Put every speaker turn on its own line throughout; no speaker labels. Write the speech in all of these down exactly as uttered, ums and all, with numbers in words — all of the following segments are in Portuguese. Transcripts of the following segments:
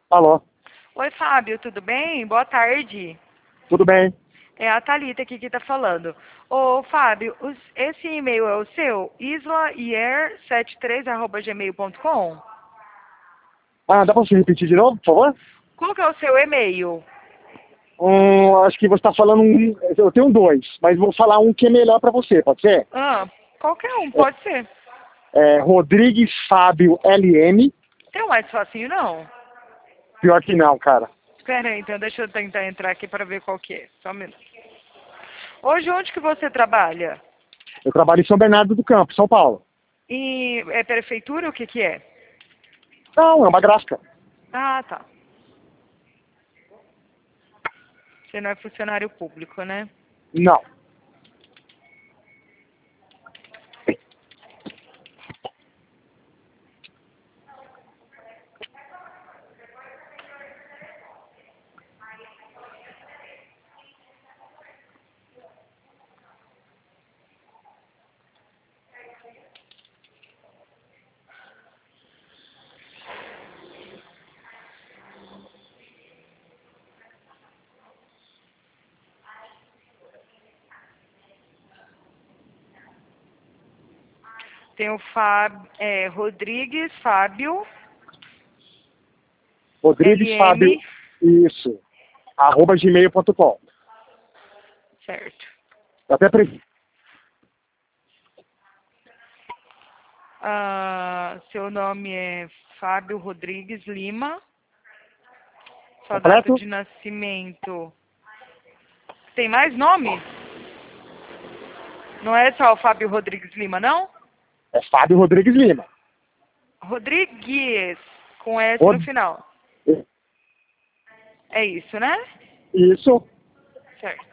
Alô,
Oi, Fábio, tudo bem? Boa tarde.
tudo bem?
É a Thalita aqui que está falando. Ô, Fábio, os- esse e-mail é o seu? islaier setenta e três arroba gmail ponto com?
Ah, dá pra você repetir de novo, por favor?
Qual que é o seu e-mail?
Hum, acho que você está falando um. Eu tenho dois, mas vou falar um que é melhor para você, pode ser?
Ah, qualquer um, pode ser.
É Rodrigues Fábio L M.
Tem um mais facinho, não?
Pior que não, cara.
Espera aí, então deixa eu tentar entrar aqui para ver qual que é. Só um minuto. Hoje, onde que você trabalha?
Eu trabalho em São Bernardo do Campo, São Paulo.
E é prefeitura, o que que é?
Não, é uma gráfica.
Ah, tá. Você não é funcionário público, né?
Não.
Tem o Fábio, é, Rodrigues Fábio
Rodrigues Fábio,
L M,
isso. Arroba gmail ponto com.
certo.
Até pre...
Ah, seu nome é Fábio Rodrigues Lima. Sua data
completo?
de nascimento. Tem mais nome? Não é só o Fábio Rodrigues Lima, não?
É Fábio Rodrigues Lima.
Rodrigues, com S no
Rod...
final. É isso, né?
Isso.
Certo.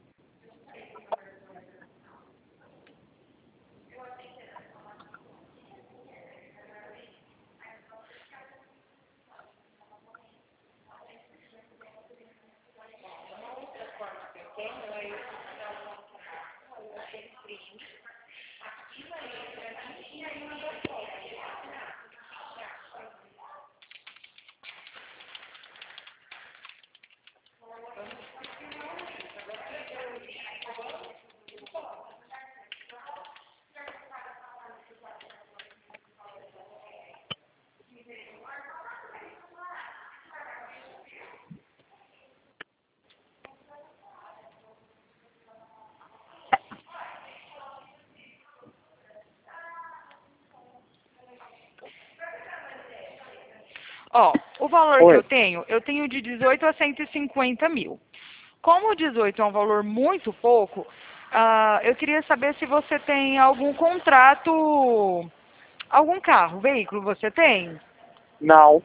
Ó, o valor que
Oi.
eu tenho, eu tenho de dezoito a cento e cinquenta mil. Como o dezoito é um valor muito pouco, ah, eu queria saber se você tem algum contrato, algum carro, veículo você tem?
Não.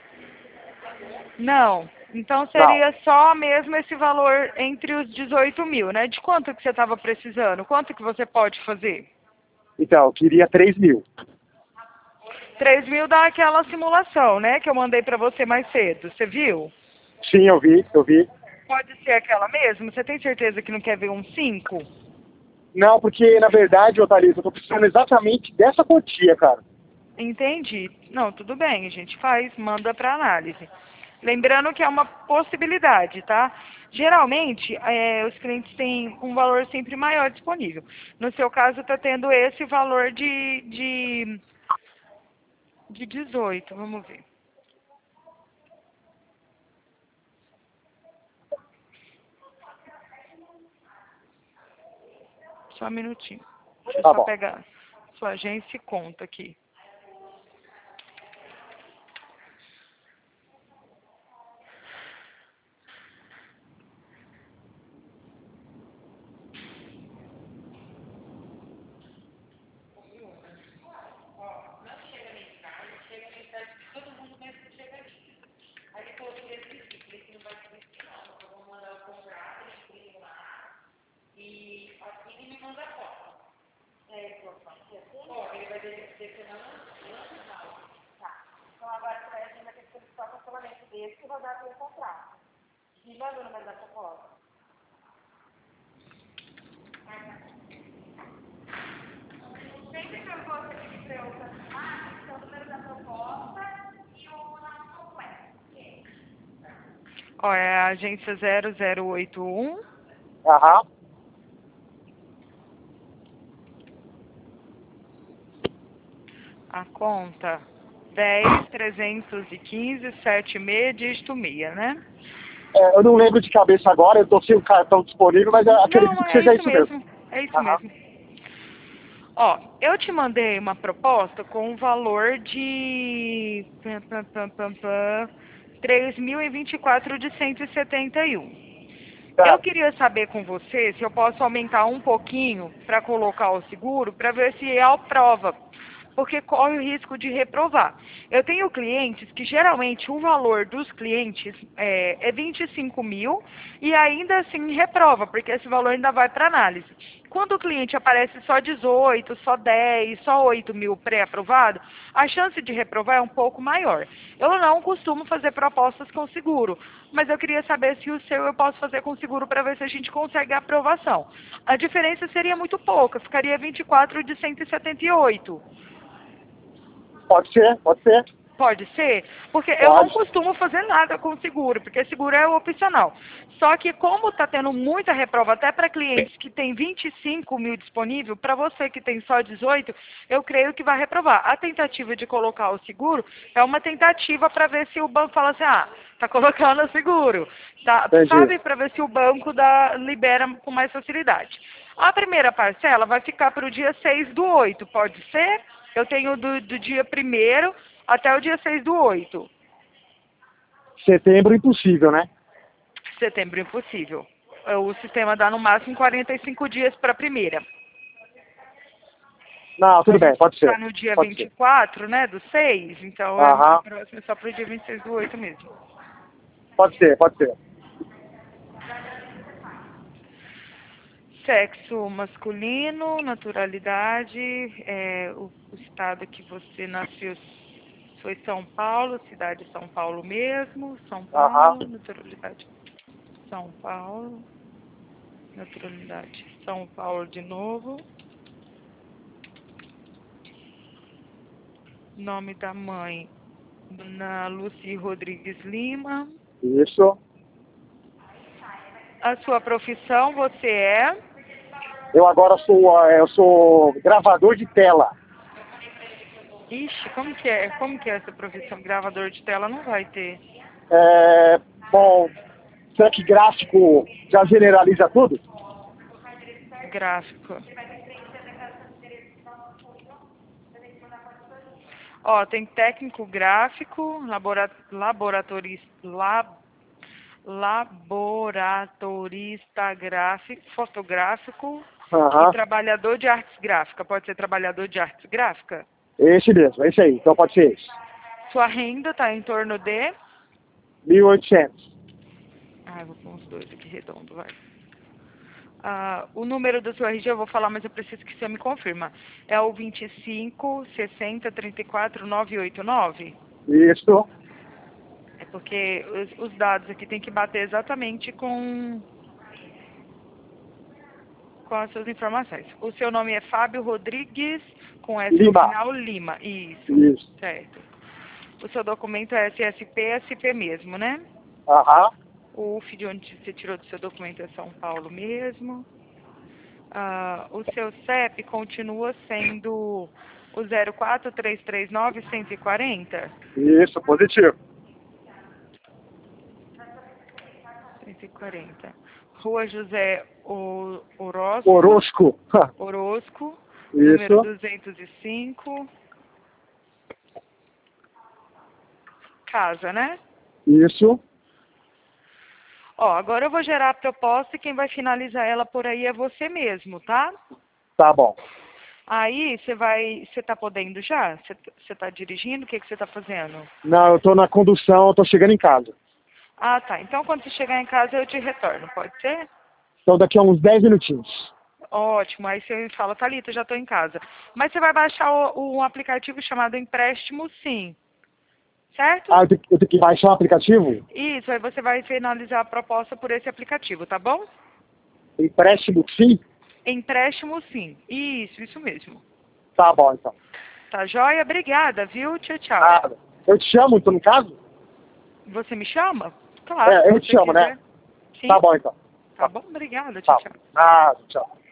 Não. Então
Não.
seria só mesmo esse valor entre os dezoito mil, né? De quanto que você estava precisando? Quanto que você pode fazer?
Então, eu queria três mil.
Três mil dá aquela simulação, né? Que eu mandei para você mais cedo. Você viu?
Sim, eu vi, eu vi.
Pode ser aquela mesmo? Você tem certeza que não quer ver um cinco?
Não, porque na verdade, Otaliza, eu tô precisando exatamente dessa quantia, cara.
Entendi. Não, tudo bem, a gente faz, manda para análise. Lembrando que é uma possibilidade, tá? Geralmente, é, os clientes têm um valor sempre maior disponível. No seu caso, está tendo esse valor de, de, de dezoito, vamos ver. Só um minutinho. Deixa eu
Tá
só
bom.
pegar sua agência e conta aqui. Então agora você vai agenda que ele só cancelamento desse que rodar pelo contrato. E manda o número da proposta. Sempre que eu vou pedir para eu cancelar, tem o número da proposta e o nome completo. Ó, é a agência zero zero oito um.
Aham.
A conta dez, trezentos e quinze, setenta e seis, dígito seis, né?
É, eu não lembro de cabeça agora, eu tô sem o cartão disponível, mas eu acredito
Não,
que
é
seja
isso
isso mesmo.
mesmo. É isso
Aham.
mesmo. Ó, eu te mandei uma proposta com um valor de pam, pam, pam, pam, pam, três mil e vinte e quatro de cento e setenta e um. Eu
Certo.
queria saber com você se eu posso aumentar um pouquinho para colocar o seguro, para ver se aprova, porque corre o risco de reprovar. Eu tenho clientes que geralmente o valor dos clientes é, é vinte e cinco mil e ainda assim reprova, porque esse valor ainda vai para análise. Quando o cliente aparece só dezoito, só dez, só oito mil pré-aprovado, a chance de reprovar é um pouco maior. Eu não costumo fazer propostas com seguro, mas eu queria saber se o seu eu posso fazer com seguro para ver se a gente consegue a aprovação. A diferença seria muito pouca, ficaria vinte e quatro de cento e setenta e oito.
Pode ser, pode ser.
Pode ser? Porque eu não
Pode.
costumo fazer nada com seguro, porque seguro é opcional. Só que como está tendo muita reprova, até para clientes que tem vinte e cinco mil disponível, para você que tem só dezoito, eu creio que vai reprovar. A tentativa de colocar o seguro é uma tentativa para ver se o banco fala assim, ah, tá colocando o seguro. Tá,
Entendi.
sabe? Para ver se o banco dá, libera com mais facilidade. A primeira parcela vai ficar para o dia seis do oito, pode ser? Eu tenho do, do dia primeiro até o dia seis do oito.
Setembro impossível, né?
Setembro impossível. O sistema dá no máximo quarenta e cinco dias para a primeira.
Não,
A
tudo bem,
gente
pode
está
ser.
no dia
Pode
vinte e
ser.
quatro, né, do seis, então é
Aham.
próximo só para o dia vinte e seis do oito mesmo.
Pode ser, pode ser.
Sexo masculino, naturalidade, é, o, o estado que você nasceu foi São Paulo, cidade de São Paulo mesmo, São
Aham.
Paulo, naturalidade São Paulo, naturalidade São Paulo de novo, nome da mãe, Dona Lucy Rodrigues Lima,
Isso.
a sua profissão você é?
Eu agora sou, eh, eu sou gravador de tela.
Ixi, como que é? Como que é essa profissão? Gravador de tela não vai ter.
É, bom, será que gráfico já generaliza tudo?
Gráfico. Ó, tem técnico gráfico, labora, laboratorista, lab, laboratorista gráfico, fotográfico e
Aham.
trabalhador de artes gráficas. Pode ser trabalhador de artes gráficas?
Esse mesmo, esse aí. Então pode ser esse.
Sua renda está em torno de...
mil e oitocentos.
Ah, eu vou pôr uns dois aqui redondo, vai. Ah, o número da sua R G eu vou falar, mas eu preciso que você me confirma. É o vinte e cinco, sessenta, trinta e quatro, novecentos e oitenta e nove?
Isso.
É porque os, os dados aqui tem que bater exatamente com, com as suas informações. O seu nome é Fábio Rodrigues, com S no
Lima.
final, Lima. Isso,
Isso.
certo. O seu documento é S S P, S P mesmo, né?
Aham.
O U F de onde você tirou do seu documento é São Paulo mesmo. Ah, o seu C E P continua sendo o zero quatro três três nove, cento e quarenta?
Isso, positivo.
cento e quarenta. Rua José O- Orozco,
Orosco.
Orozco, número
Isso.
duzentos e cinco. Casa, né?
Isso.
Ó, agora eu vou gerar a proposta e quem vai finalizar ela por aí é você mesmo, tá?
Tá bom.
Aí você vai, você tá podendo já? Você você tá dirigindo? O que que você tá fazendo?
Não, eu tô na condução, eu tô chegando em casa.
Ah, tá. Então quando você chegar em casa eu te retorno, pode ser?
Então daqui a uns dez minutinhos.
Ótimo, aí você me fala, Thalita, já estou em casa. Mas você vai baixar o, um aplicativo chamado Empréstimo Sim, certo?
Ah, eu tenho, eu tenho que baixar o aplicativo?
Isso, aí você vai finalizar a proposta por esse aplicativo, tá bom?
Empréstimo sim?
Empréstimo Sim, isso, isso mesmo.
Tá bom, então.
Tá joia? Obrigada, viu? Tchau, tchau.
Ah, eu te chamo, tô no caso?
Você me chama? Claro,
É,
se
eu
você
te chamo, né?
quiser. Sim.
Tá bom, então.
Tá bom, obrigada.
Tá.
Tchau, tchau.
Ah, tchau.